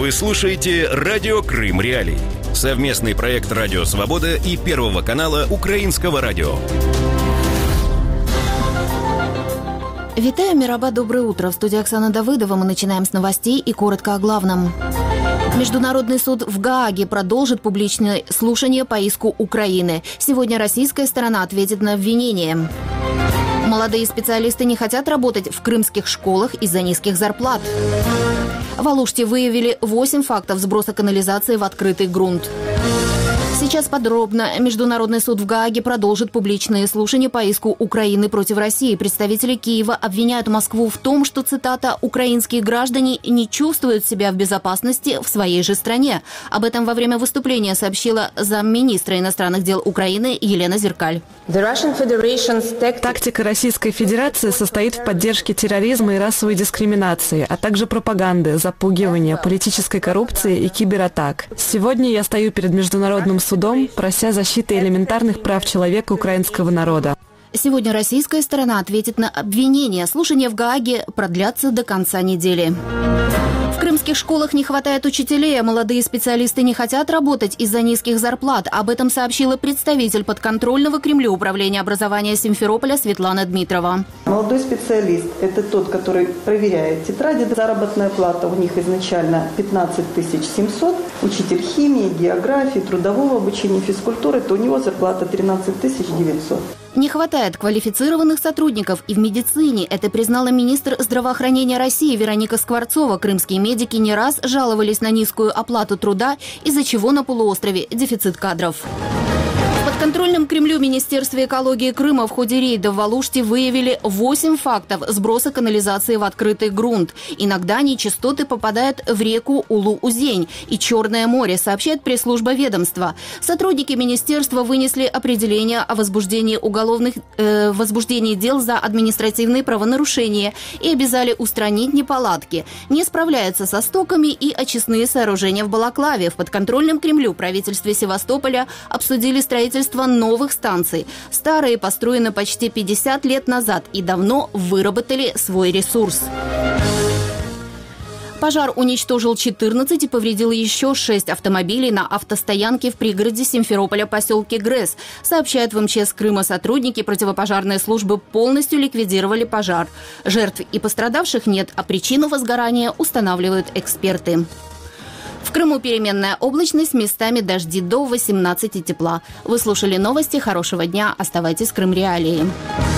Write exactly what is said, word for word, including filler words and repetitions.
Вы слушаете «Радио Крым Реалии». Совместный проект «Радио Свобода» и Первого канала Украинского радио. Витаю, Мираба, доброе утро. В студии Оксана Давыдова. Мы начинаем с новостей и коротко о главном. Международный суд в Гааге продолжит публичное слушание по иску Украины. Сегодня российская сторона ответит на обвинение. Молодые специалисты не хотят работать в крымских школах из-за низких зарплат. В Алуште выявили восемь фактов сброса канализации в открытый грунт. Сейчас подробно. Международный суд в Гааге продолжит публичные слушания по иску Украины против России. Представители Киева обвиняют Москву в том, что, цитата, «украинские граждане не чувствуют себя в безопасности в своей же стране». Об этом во время выступления сообщила замминистра иностранных дел Украины Елена Зеркаль. Тактика Российской Федерации состоит в поддержке терроризма и расовой дискриминации, а также пропаганды, запугивания, политической коррупции и кибератак. Сегодня я стою перед Международным судом, прося защиты элементарных прав человека украинского народа. Сегодня российская сторона ответит на обвинения. Слушания в Гааге продлятся до конца недели. В крымских школах не хватает учителей, а молодые специалисты не хотят работать из-за низких зарплат. Об этом сообщила представитель подконтрольного Кремлю управления образования Симферополя Светлана Дмитрова. Молодой специалист – это тот, который проверяет тетради. Заработная плата у них изначально пятнадцать тысяч семьсот. Учитель химии, географии, трудового обучения, физкультуры, то у него зарплата тринадцать тысяч девятьсот. Не хватает квалифицированных сотрудников и в медицине. Это признала министр здравоохранения России Вероника Скворцова. Крымские медики не раз жаловались на низкую оплату труда, из-за чего на полуострове дефицит кадров. В подконтрольном Кремлю Министерстве экологии Крыма в ходе рейда в Алуште выявили восемь фактов сброса канализации в открытый грунт. Иногда нечистоты попадают в реку Улу-Узень и Черное море, сообщает пресс-служба ведомства. Сотрудники министерства вынесли определение о возбуждении уголовных э, возбуждении дел за административные правонарушения и обязали устранить неполадки. Не справляются со стоками и очистные сооружения в Балаклаве. В подконтрольном Кремлю правительстве Севастополя обсудили строительство новых станций. Старые построены почти пятьдесят лет назад и давно выработали свой ресурс. Пожар уничтожил четырнадцать и повредил еще шесть автомобилей на автостоянке в пригороде Симферополя поселке Грэс. Сообщают в МЧС Крыма сотрудники противопожарной службы полностью ликвидировали пожар. Жертв и пострадавших нет, а причину возгорания устанавливают эксперты. В Крыму переменная облачность, местами дожди, до восемнадцати тепла. Вы слушали новости. Хорошего дня. Оставайтесь в Крым Реалии.